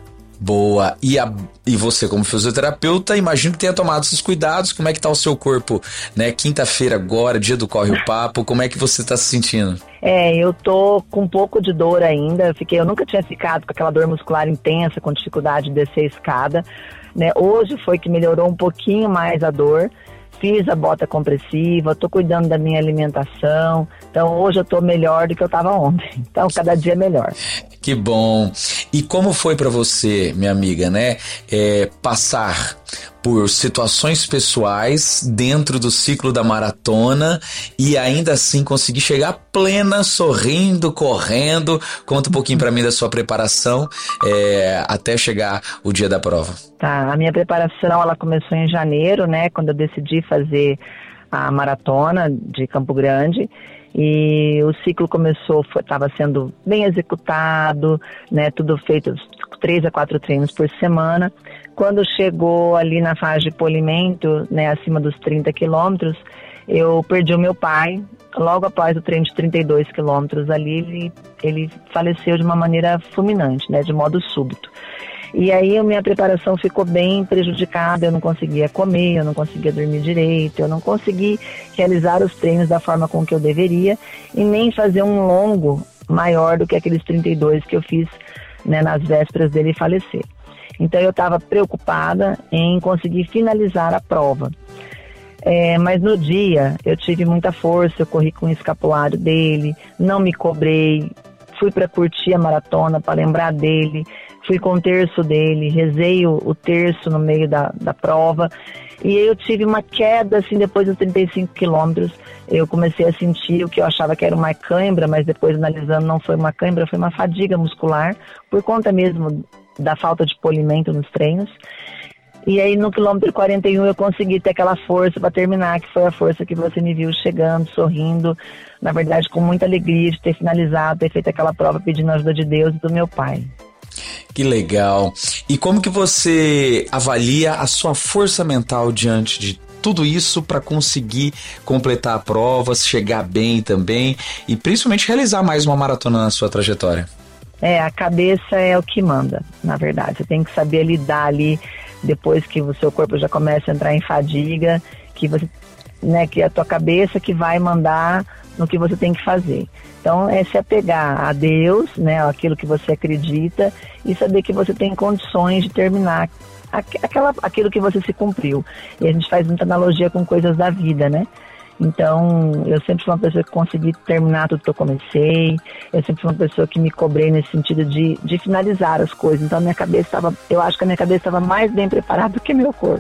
Boa. E, a, e você, como fisioterapeuta, imagino que tenha tomado esses cuidados. Como é que tá o seu corpo, né? Quinta-feira agora, dia do Corre o Papo, como é que você tá se sentindo? É, eu tô com um pouco de dor ainda. Eu, fiquei, eu nunca tinha ficado com aquela dor muscular intensa, com dificuldade de descer a escada, né? Hoje foi que melhorou um pouquinho mais a dor. Fiz a bota compressiva, tô cuidando da minha alimentação. Então hoje eu tô melhor do que eu tava ontem. Então cada dia é melhor. Que bom. E como foi para você, minha amiga, né? É, passar por situações pessoais dentro do ciclo da maratona e ainda assim conseguir chegar plena, sorrindo, correndo. Conta um pouquinho para mim da sua preparação é, até chegar o dia da prova. Tá, a minha preparação ela começou em janeiro, né? Quando eu decidi fazer a maratona de Campo Grande. E o ciclo começou, estava sendo bem executado, né? Tudo feito, três a quatro treinos por semana. Quando chegou ali na fase de polimento, né, acima dos trinta quilômetros, eu perdi o meu pai. Logo após o treino de trinta e dois quilômetros ali, ele, ele faleceu de uma maneira fulminante, né, de modo súbito. E aí a minha preparação ficou bem prejudicada, eu não conseguia comer, eu não conseguia dormir direito, eu não consegui realizar os treinos da forma com que eu deveria e nem fazer um longo maior do que aqueles trinta e dois que eu fiz, né, nas vésperas dele falecer. Então eu estava preocupada em conseguir finalizar a prova. É, mas no dia eu tive muita força, eu corri com o escapulário dele, não me cobrei, fui para curtir a maratona, para lembrar dele, fui com o terço dele, rezei o, o terço no meio da, da prova, e aí eu tive uma queda, assim, depois dos trinta e cinco quilômetros, eu comecei a sentir o que eu achava que era uma cãibra, mas depois analisando não foi uma cãibra, foi uma fadiga muscular, por conta mesmo da falta de polimento nos treinos. E aí no quilômetro quarenta e um eu consegui ter aquela força para terminar, que foi a força que você me viu chegando, sorrindo, na verdade com muita alegria de ter finalizado, ter feito aquela prova pedindo a ajuda de Deus e do meu pai. Que legal. E como que você avalia a sua força mental diante de tudo isso para conseguir completar a prova, chegar bem também e principalmente realizar mais uma maratona na sua trajetória? É, a cabeça é o que manda, na verdade. Você tem que saber lidar ali depois que o seu corpo já começa a entrar em fadiga, que você, né, que é a tua cabeça que vai mandar no que você tem que fazer. Então é se apegar a Deus, né, aquilo que você acredita e saber que você tem condições de terminar aquela, aquilo que você se cumpriu. E a gente faz muita analogia com coisas da vida, né? Então, eu sempre fui uma pessoa que consegui terminar tudo que eu comecei, eu sempre fui uma pessoa que me cobrei nesse sentido de, de finalizar as coisas. Então, a minha cabeça estava, eu acho que a minha cabeça estava mais bem preparada do que meu corpo.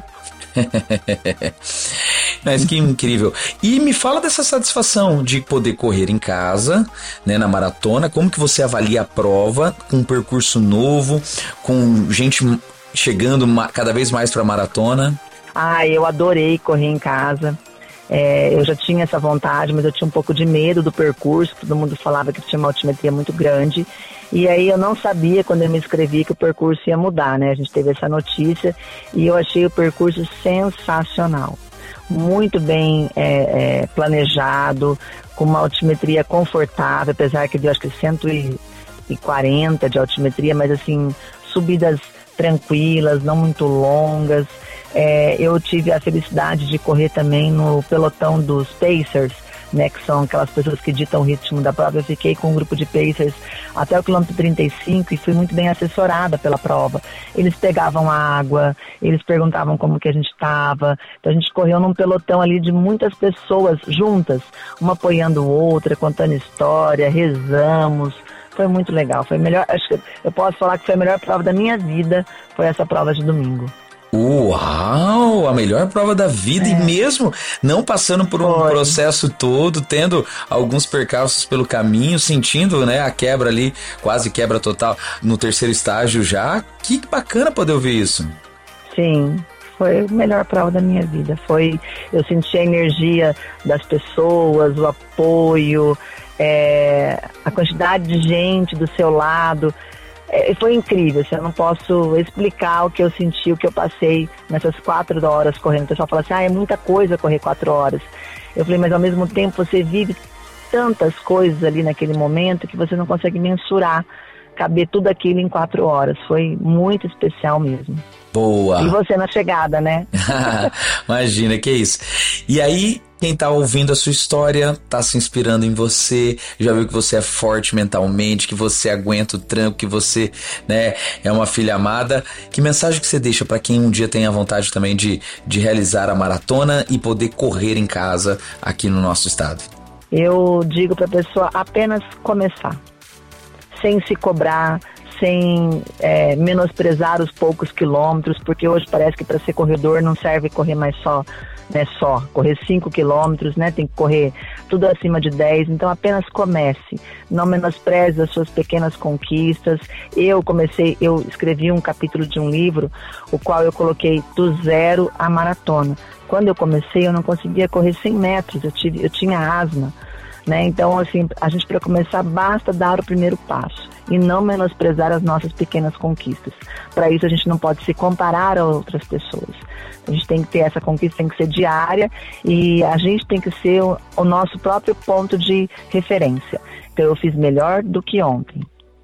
Mas que incrível. E me fala dessa satisfação de poder correr em casa, né, na maratona. Como que você avalia a prova com um percurso novo, com gente chegando cada vez mais para a maratona? Ah, eu adorei correr em casa. É, eu já tinha essa vontade, mas eu tinha um pouco de medo do percurso, todo mundo falava que tinha uma altimetria muito grande, e aí eu não sabia, quando eu me inscrevi, que o percurso ia mudar, né? A gente teve essa notícia e eu achei o percurso sensacional, muito bem é, é, planejado, com uma altimetria confortável, apesar que deu acho que cento e quarenta de altimetria, mas assim, subidas tranquilas, não muito longas. É, eu tive a felicidade de correr também no pelotão dos Pacers, né, que são aquelas pessoas que ditam o ritmo da prova. Eu fiquei com um grupo de Pacers até o quilômetro trinta e cinco e fui muito bem assessorada pela prova. Eles pegavam água, eles perguntavam como que a gente estava. Então a gente correu num pelotão ali de muitas pessoas juntas, uma apoiando outra, contando história, rezamos. Foi muito legal, foi melhor, acho que eu posso falar que foi a melhor prova da minha vida, foi essa prova de domingo. Uau, a melhor prova da vida, é. E mesmo não passando por um Foi. processo todo, tendo alguns percalços pelo caminho, sentindo, né, a quebra ali, quase quebra total no terceiro estágio já, que bacana poder ouvir isso. Sim, foi a melhor prova da minha vida, foi, eu senti a energia das pessoas, o apoio, é, a quantidade de gente do seu lado. É, foi incrível, assim, eu não posso explicar o que eu senti, o que eu passei nessas quatro horas correndo. O pessoal fala assim, ah, é muita coisa correr quatro horas. Eu falei, mas ao mesmo tempo você vive tantas coisas ali naquele momento que você não consegue mensurar, caber tudo aquilo em quatro horas. Foi muito especial mesmo. Boa! E você na chegada, né? Imagina, que isso. E aí, quem tá ouvindo a sua história, tá se inspirando em você, já viu que você é forte mentalmente, que você aguenta o tranco, que você, né, é uma filha amada. Que mensagem que você deixa para quem um dia tem a vontade também de, de realizar a maratona e poder correr em casa aqui no nosso estado? Eu digo pra pessoa apenas começar, sem se cobrar, sem é, menosprezar os poucos quilômetros, porque hoje parece que para ser corredor não serve correr mais só, né, só correr cinco quilômetros, né, tem que correr tudo acima de dez, então apenas comece, não menospreze as suas pequenas conquistas. Eu comecei, eu escrevi um capítulo de um livro, o qual eu coloquei do zero à maratona. Quando eu comecei eu não conseguia correr cem metros, eu, tive, eu tinha asma, né, então assim, a gente para começar basta dar o primeiro passo e não menosprezar as nossas pequenas conquistas. Para isso a gente não pode se comparar a outras pessoas. A gente tem que ter essa conquista, tem que ser diária e a gente tem que ser o, o nosso próprio ponto de referência. Então eu fiz melhor do que ontem.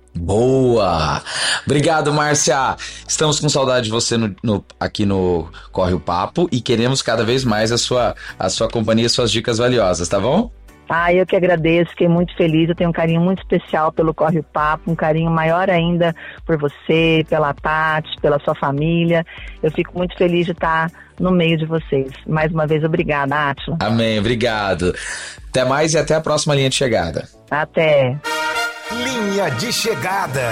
Boa! Obrigado, Márcia! Estamos com saudade de você no, no, aqui no Corre o Papo e queremos cada vez mais a sua, a sua companhia e suas dicas valiosas, tá bom? Ah, eu que agradeço, fiquei muito feliz, eu tenho um carinho muito especial pelo Corre o Papo, um carinho maior ainda por você, pela Tati, pela sua família. Eu fico muito feliz de estar no meio de vocês. Mais uma vez, obrigada, Átila. Amém, obrigado. Até mais e até a próxima linha de chegada. Até. Linha de chegada.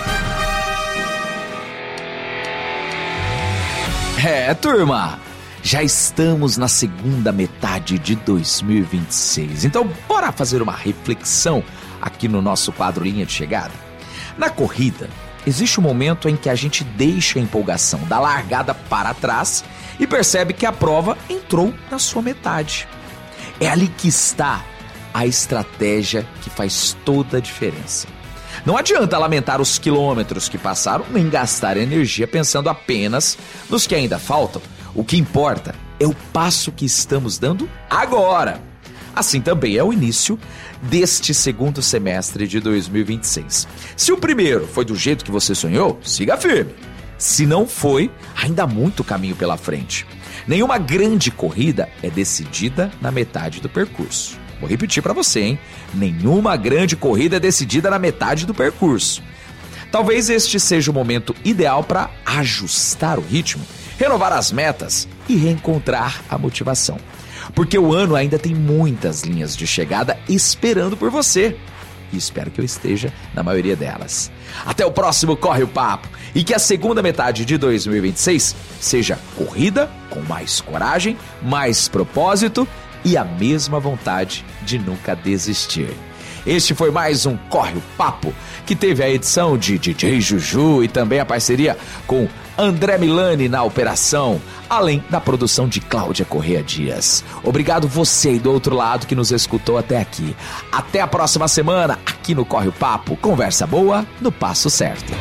É, turma, já estamos na segunda metade de dois mil e vinte e seis, então bora fazer uma reflexão aqui no nosso quadro Linha de Chegada. Na corrida, existe um momento em que a gente deixa a empolgação da largada para trás e percebe que a prova entrou na sua metade. É ali que está a estratégia que faz toda a diferença. Não adianta lamentar os quilômetros que passaram nem gastar energia pensando apenas nos que ainda faltam. O que importa é o passo que estamos dando agora. Assim também é o início deste segundo semestre de dois mil e vinte e seis. Se o primeiro foi do jeito que você sonhou, siga firme. Se não foi, ainda há muito caminho pela frente. Nenhuma grande corrida é decidida na metade do percurso. Vou repetir para você, hein? Nenhuma grande corrida é decidida na metade do percurso. Talvez este seja o momento ideal para ajustar o ritmo, renovar as metas e reencontrar a motivação. Porque o ano ainda tem muitas linhas de chegada esperando por você. E espero que eu esteja na maioria delas. Até o próximo Corre o Papo. E que a segunda metade de dois mil e vinte e seis seja corrida com mais coragem, mais propósito e a mesma vontade de nunca desistir. Este foi mais um Corre o Papo, que teve a edição de D J Juju e também a parceria com André Milani na operação, além da produção de Cláudia Corrêa Dias. Obrigado você aí do outro lado que nos escutou até aqui. Até a próxima semana, aqui no Corre o Papo. Conversa boa, no passo certo.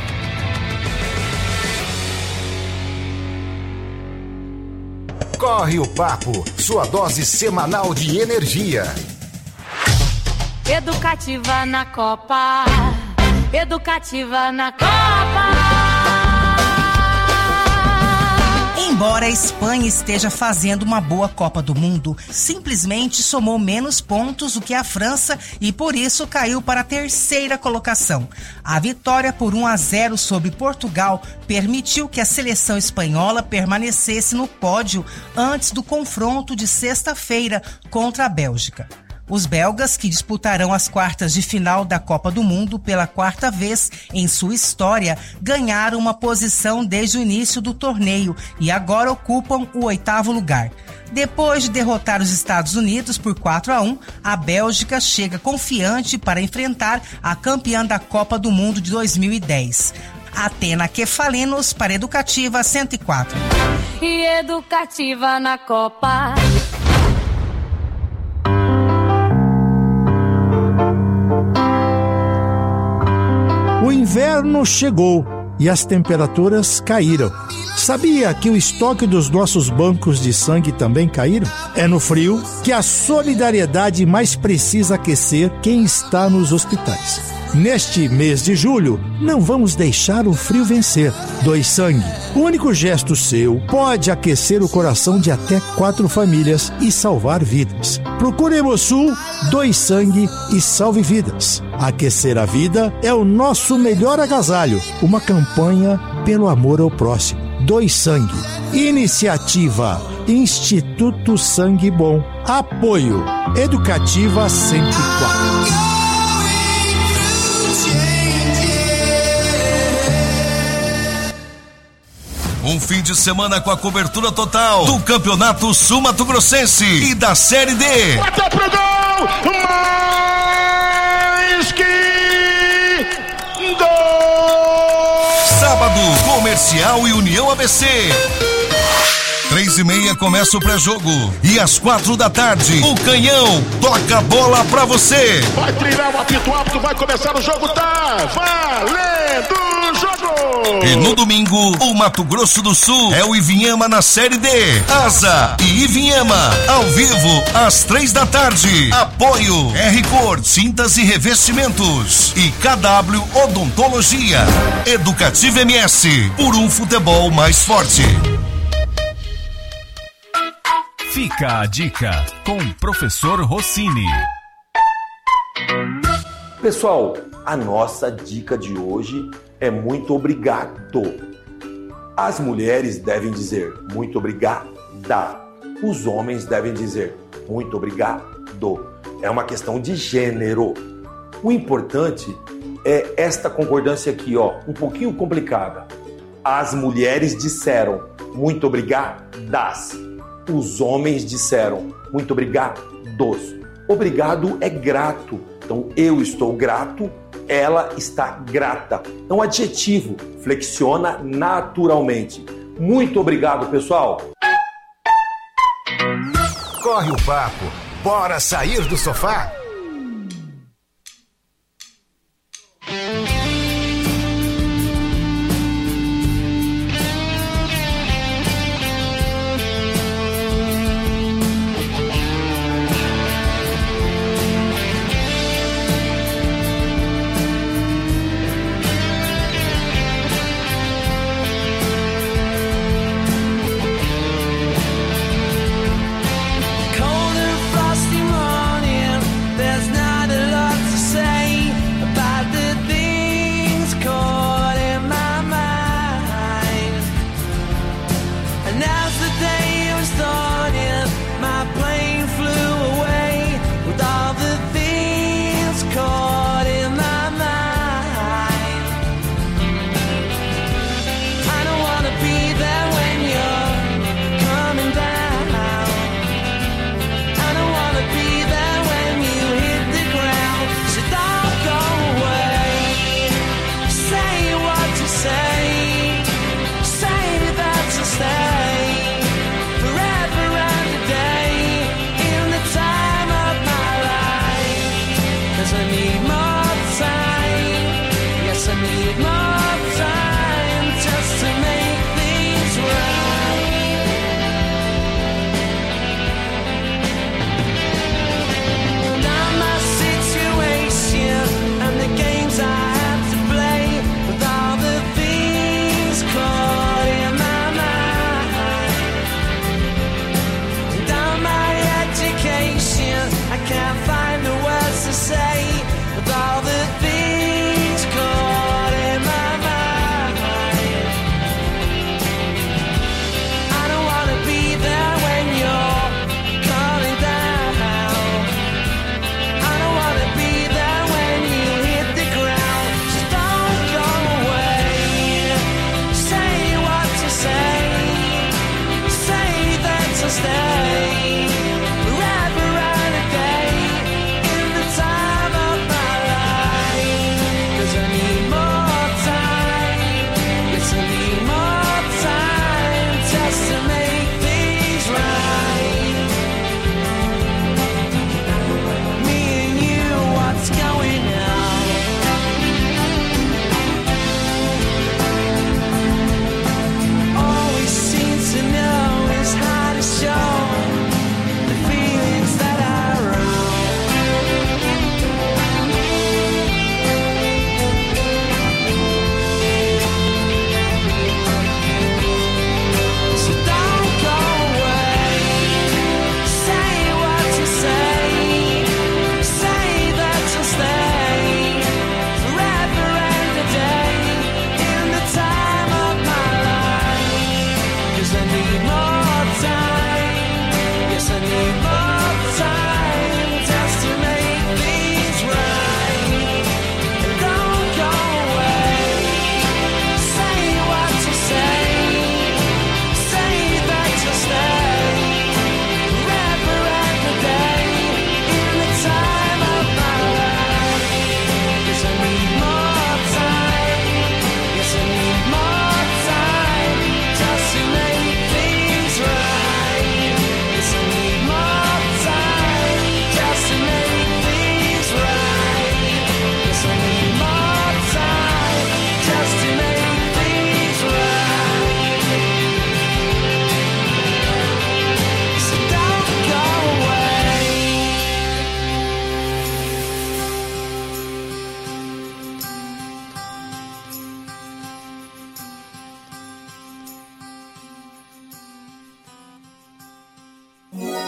Corre o Papo, sua dose semanal de energia. Educativa na Copa, educativa na Copa. Embora a Espanha esteja fazendo uma boa Copa do Mundo, simplesmente somou menos pontos do que a França e por isso caiu para a terceira colocação. A vitória por um a zero sobre Portugal permitiu que a seleção espanhola permanecesse no pódio antes do confronto de sexta-feira contra a Bélgica. Os belgas, que disputarão as quartas de final da Copa do Mundo pela quarta vez em sua história, ganharam uma posição desde o início do torneio e agora ocupam o oitavo lugar. Depois de derrotar os Estados Unidos por quatro a um, a Bélgica chega confiante para enfrentar a campeã da Copa do Mundo de dois mil e dez. Atena Kefalinos para Educativa cento e quatro. E educativa na Copa. O inverno chegou e as temperaturas caíram. Sabia que o estoque dos nossos bancos de sangue também caíram? É no frio que a solidariedade mais precisa aquecer quem está nos hospitais. Neste mês de julho, não vamos deixar o frio vencer. Doe sangue. O único gesto seu pode aquecer o coração de até quatro famílias e salvar vidas. Procure Hemosul, doe sangue e salve vidas. Aquecer a vida é o nosso melhor agasalho. Uma campanha pelo amor ao próximo. Doe sangue. Iniciativa Instituto Sangue Bom. Apoio Educativa cento e quatro. Um fim de semana com a cobertura total do Campeonato Sul-Mato-Grossense e da Série D. Bateu pro gol! Mais que gol! Sábado, Comercial e União A B C. Três e meia começa o pré-jogo. E às quatro da tarde, o Canhão toca a bola pra você. Vai trilhar o apito apto, vai começar o jogo, tá valendo o jogo! E no domingo, o Mato Grosso do Sul é o Ivinhema na Série D. Asa e Ivinhema, ao vivo, às três da tarde. Apoio R Cor, Tintas e Revestimentos. E K W Odontologia. Educativa M S, por um futebol mais forte. Fica a dica com o professor Rossini. Pessoal, a nossa dica de hoje é muito obrigado. As mulheres devem dizer muito obrigada. Os homens devem dizer muito obrigado. É uma questão de gênero. O importante é esta concordância aqui, ó, um pouquinho complicada. As mulheres disseram muito obrigadas. Os homens disseram muito obrigados. Obrigado é grato. Então, eu estou grato, ela está grata. É um adjetivo, flexiona naturalmente. Muito obrigado, pessoal. Corre o papo. Bora sair do sofá?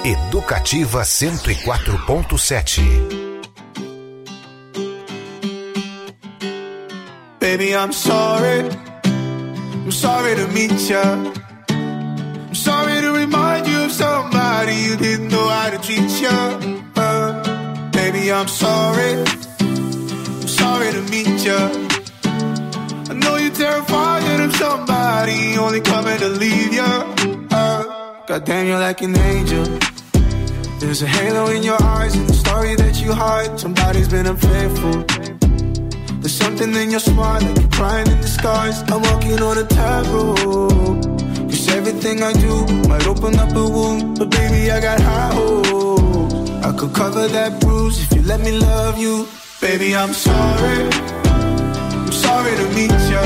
Educativa cento e quatro ponto sete. Baby, I'm sorry. I'm sorry to meet ya. I'm sorry to remind you of somebody you didn't know how to treat ya. Uh, baby, I'm sorry. I'm sorry to meet ya. I know you're terrified of somebody only coming to leave ya. Uh, Goddamn, you're like an angel. There's a halo in your eyes and the story that you hide. Somebody's been unfaithful. There's something in your smile like you're crying in the skies. I'm walking on a tightrope. Cause everything I do might open up a wound. But baby, I got high hopes. I could cover that bruise if you let me love you. Baby, I'm sorry. I'm sorry to meet ya.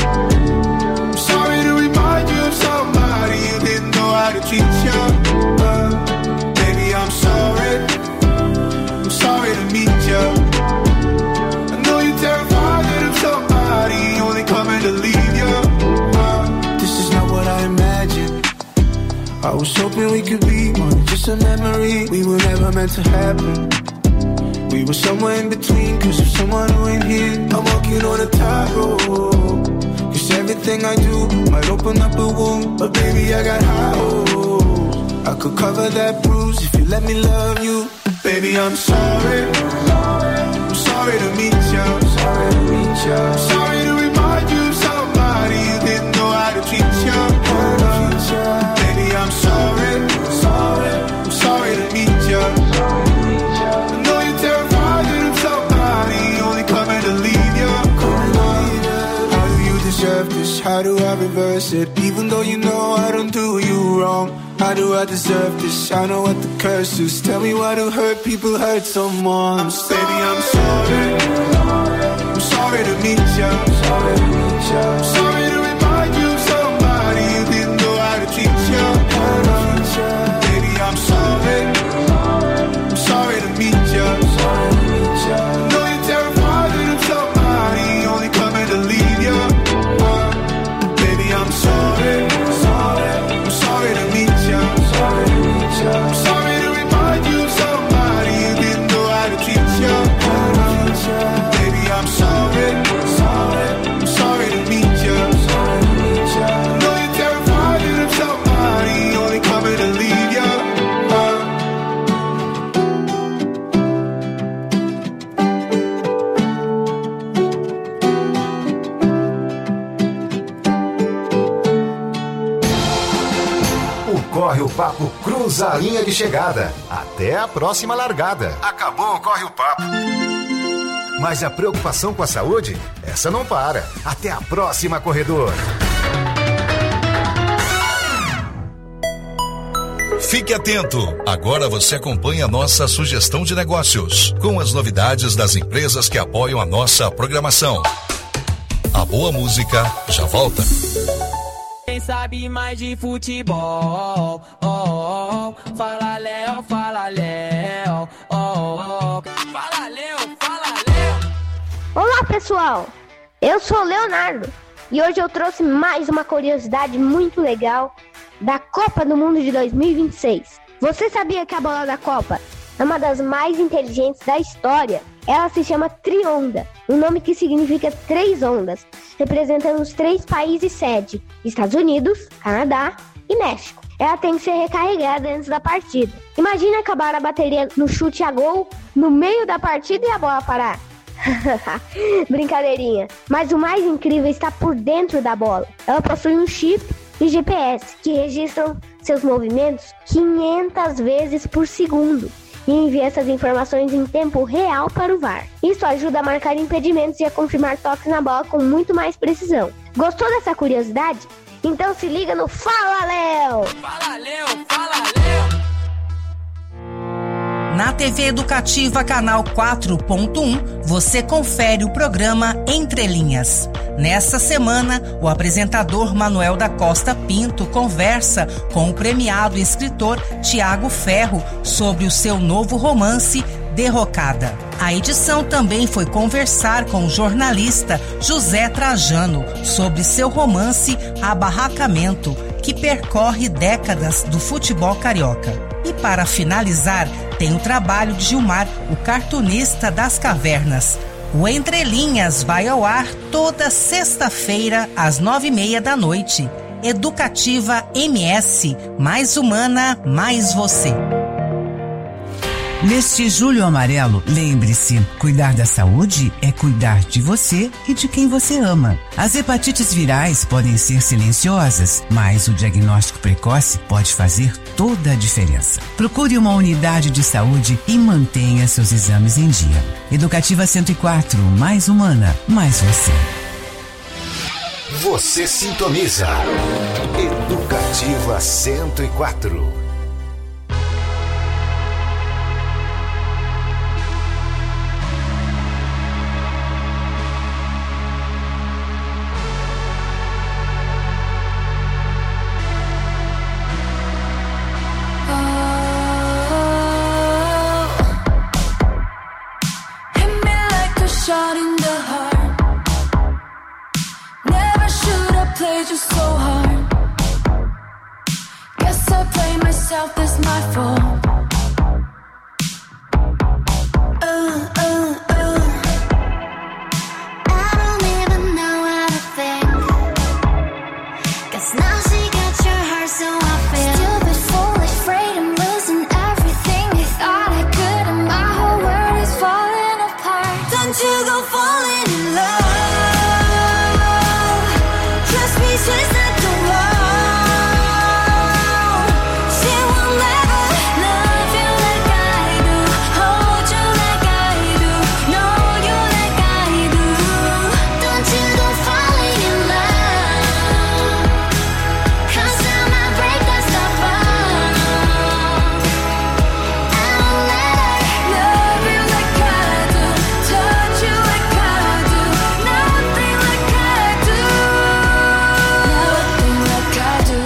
I'm sorry to remind you of somebody you didn't know how to treat ya. Uh, baby, I'm sorry. I'm sorry to meet ya. I know you're terrified of somebody only coming to leave you. Uh, this is not what I imagined. I was hoping we could be more than just a memory. We were never meant to happen. We were somewhere in between, cause of someone who ain't here. I'm walking on a tightrope. Cause everything I do might open up a wound. But baby, I got high hopes. I could cover that bruise if you let me love you. Baby, I'm sorry. I'm sorry to meet ya. Sorry to meet ya. I'm sorry to remind you of somebody you didn't know how to treat ya. Uh, baby, I'm sorry. Sorry. I'm sorry to meet ya. I know you're terrified of somebody only coming to leave ya. How do you deserve this? How do I reverse it? Even though you know I don't do you wrong. How do I deserve this? I know what the curse is. Tell me why do hurt people hurt someone? I'm Baby, I'm sorry. I'm sorry to meet ya. Sorry to meet ya. I'm sorry to remind you of somebody you didn't know how to treat ya. Baby, I'm sorry. I'm sorry to meet ya. Sorry to meet ya. I know you're terrified of somebody only coming to leave ya. Uh, baby, I'm sorry. Sorry. I'm sorry to meet ya. Sorry to meet ya. I'm sorry to remind you of somebody you didn't know how to treat ya. Baby, I'm sorry. Sorry. I'm sorry to meet ya. Sorry to meet ya. I know you're terrified of somebody only coming to leave ya. Uh, Corre o Papo cruza a linha de chegada. Até a próxima largada. Acabou o Corre o Papo. Mas a preocupação com a saúde, essa não para. Até a próxima, corredor. Fique atento. Agora você acompanha a nossa sugestão de negócios, com as novidades das empresas que apoiam a nossa programação. A boa música já volta. Quem sabe mais de futebol, oh, oh, oh. Fala Léo, fala Léo, oh, oh, oh. Fala Léo, fala Léo. Olá pessoal, eu sou o Leonardo e hoje eu trouxe mais uma curiosidade muito legal da Copa do Mundo de dois mil e vinte e seis. Você sabia que a bola da Copa é uma das mais inteligentes da história? Ela se chama Trionda, um nome que significa três ondas, representando os três países sede, Estados Unidos, Canadá e México. Ela tem que ser recarregada antes da partida. Imagina acabar a bateria no chute a gol no meio da partida e a bola parar. Brincadeirinha. Mas o mais incrível está por dentro da bola. Ela possui um chip e G P S que registram seus movimentos quinhentas vezes por segundo e envia essas informações em tempo real para o V A R. Isso ajuda a marcar impedimentos e a confirmar toques na bola com muito mais precisão. Gostou dessa curiosidade? Então se liga no Fala Léo! Fala Léo, fala Léo! Na T V Educativa Canal quatro ponto um, você confere o programa Entre Linhas. Nessa semana, o apresentador Manuel da Costa Pinto conversa com o premiado escritor Tiago Ferro sobre o seu novo romance Derrocada. A edição também foi conversar com o jornalista José Trajano sobre seu romance Abarracamento, que percorre décadas do futebol carioca. E para finalizar, tem o trabalho de Gilmar, o cartunista das cavernas. O Entre Linhas vai ao ar toda sexta-feira, às nove e meia da noite. Educativa M S, mais humana, mais você. Neste Julho Amarelo, lembre-se, cuidar da saúde é cuidar de você e de quem você ama. As hepatites virais podem ser silenciosas, mas o diagnóstico precoce pode fazer toda a diferença. Procure uma unidade de saúde e mantenha seus exames em dia. Educativa cento e quatro, mais humana, mais você. Você sintoniza Educativa cento e quatro. Shot in the heart. Never should have played you so hard. Guess I played myself, that's my fault. Uh, uh, uh. I don't even know how to think. 'Cause now she got your heart, so I feel stupid, foolish, afraid I'm losing everything. I thought I could, and my whole world is falling apart. Don't you go falling in love. Trust me, she's not the one. She will never love you like I do, hold you like I do, know you like I do. Don't you go falling in love. 'Cause I might break that stuff up. I won't let her love you like I do, touch you like I do, nothing like I do, nothing like I do.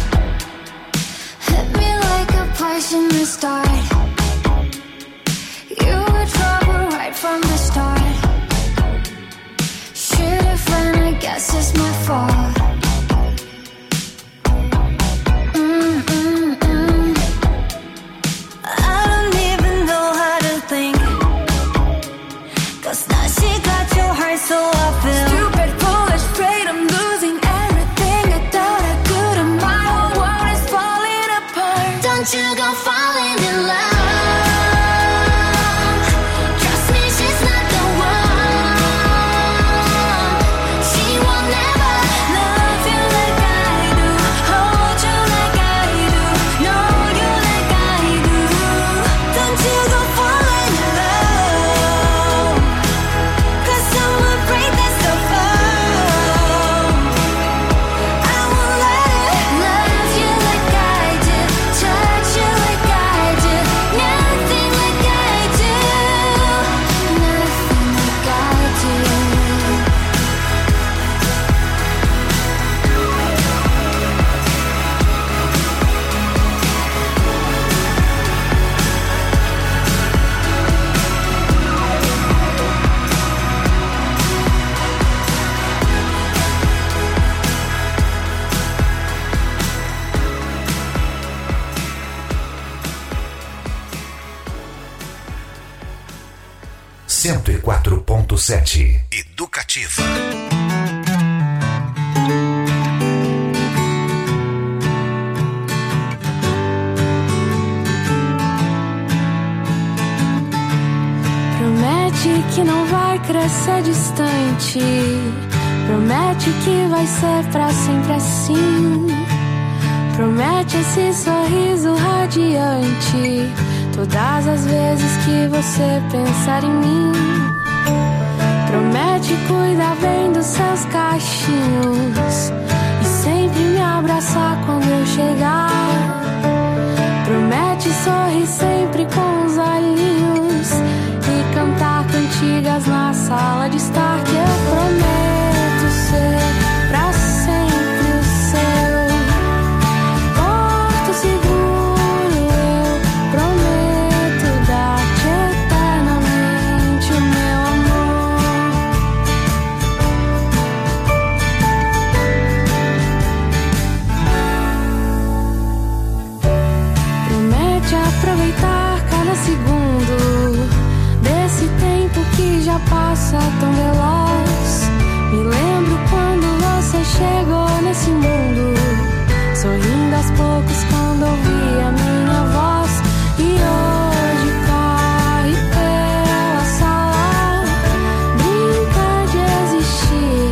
Hit me like a poison to start. You were trouble right from the start. Should've run, I guess it's my fault. Mm, mm, mm. I don't even know how to think. 'Cause now she got your heart, so I feel stupid, foolish, afraid I'm losing everything. I thought I could, and my whole world is falling apart. Don't you go falling in love. Trust me, she's not the one. She will never love you like I do, hold you like I do, know you like I do. Don't you go falling in love. 'Cause someone break that stuff up. I won't let her love you like I did, touch you like I did, nothing like I do, nothing like I do. cento e quatro ponto sete. Educativa. Promete que não vai crescer distante. Promete que vai ser pra sempre assim. Promete esse sorriso radiante todas as vezes que você pensar em mim. Promete cuidar bem dos seus cachinhos e sempre me abraçar quando eu chegar. Promete sorrir sempre com os olhinhos e cantar cantigas na sala de estar. Que eu prometo ser pra sempre o seu porto seguro. Eu prometo dar-te eternamente o meu amor. Promete que já passa tão veloz. Me lembro quando você chegou nesse mundo, sorrindo aos poucos quando ouvi a minha voz. E hoje corre pela sala, brinca de existir,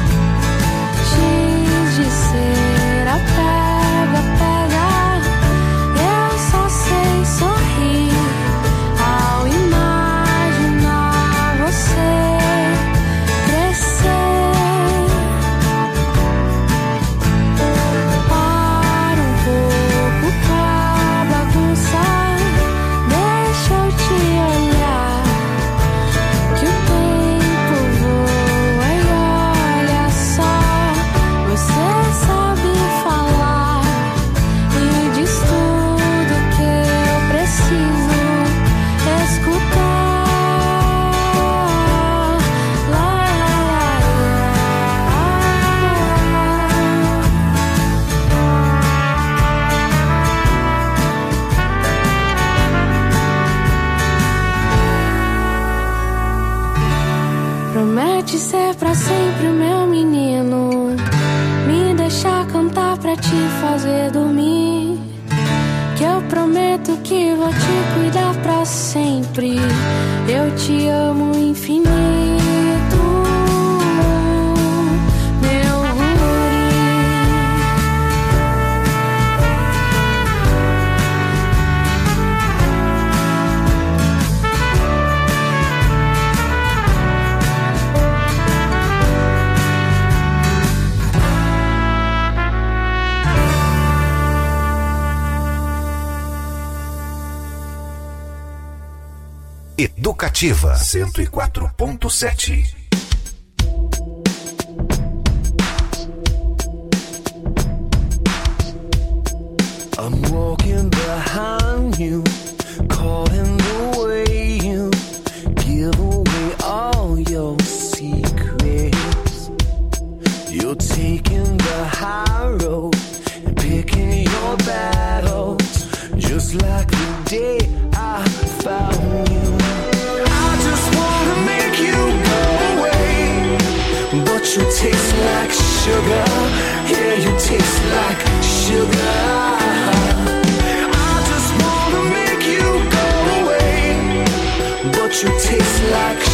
X de ser a pega, pega. Eu só sei sorrir ao imaginar você crescer. Para um pouco pra bagunçar, deixa eu te olhar, que o tempo voa e olha só, você sabe falar e diz tudo que eu preciso escutar. Lá, promete ser pra sempre o meu menino, me deixar cantar pra te fazer dormir, que eu prometo que vou te cuidar pra sempre. Eu te amo infinito, meu guri. Educativa cento e quatro ponto sete. I'm walking behind you, caught in the way you give away all your secrets. You're taking the high road and picking your battles, just like the day I found you. I just wanna make you go away, but you taste like sugar. Yeah, you taste like sugar. I just wanna make you go away, but you taste like